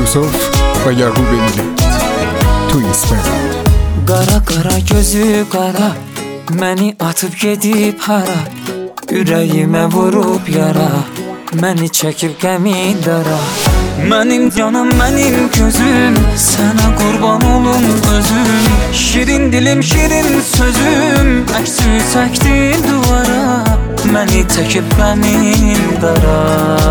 Yusuf ve Yaqub Elli. Tu İsmet. Qara qara gözü qara, məni atıb gedib hara, ürəyimə vurub yara, məni çəkib qəmin dara. Mənim canım, mənim gözüm, sənə qurban olum özüm. Şirin dilim, şirin sözüm, əksü çəkdim duvara, məni çəkib qəmin dara.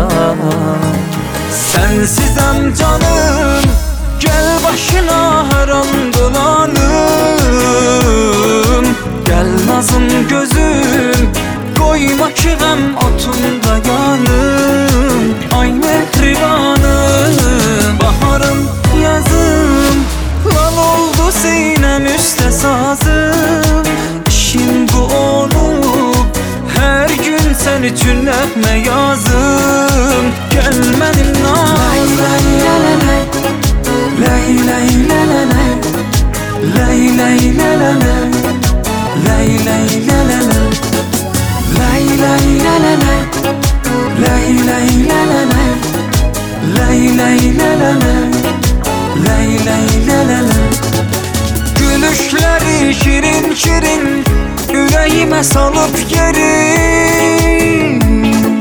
Sensizəm canım, gel başına hər an dolanım. Gel nazım gözüm, koyma ki qəm otunda yanım. Ay mehribanım, baharım yazım, lan oldu sinem üstə sazım. İşin bu olub, hər gün sən üçün nəğmə yazım. Gel mənim nazım, lay lay lay lay lay lay lay lay lay lay lay lay lay. Gülüşleri şirin şirin, yüreğime salıp yerin.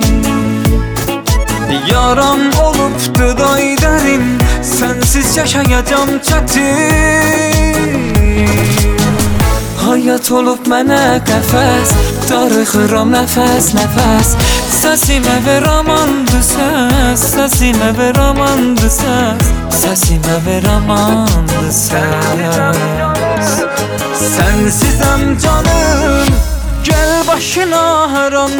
Yaram olupdu day derim, sensiz yaşayacağım çətin. Hayat olub mənə qəfəs, darıxıram nəfəs nəfəs. Səsimə ver amandı səs, səsimə ver amandı səs, səsimə ver amandı səs. Sensizəm canım, gel başına hər an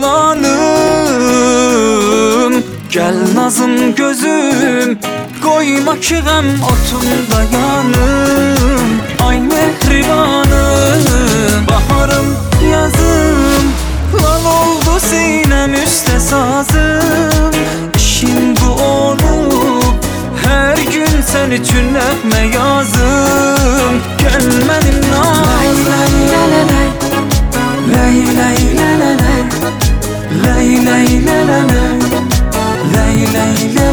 dolanım. Gel nazım gözüm, koyma ki qəm otunda yanım. Ay mehribanım, baharım yazım, lan oldu sinem üstə sazım. İşin bu olub, hər gün sən üçün nəğmə yazım. Gel mənim nazım, lay lay lay lay lay lay lay lay lay lay lay lay lay lay.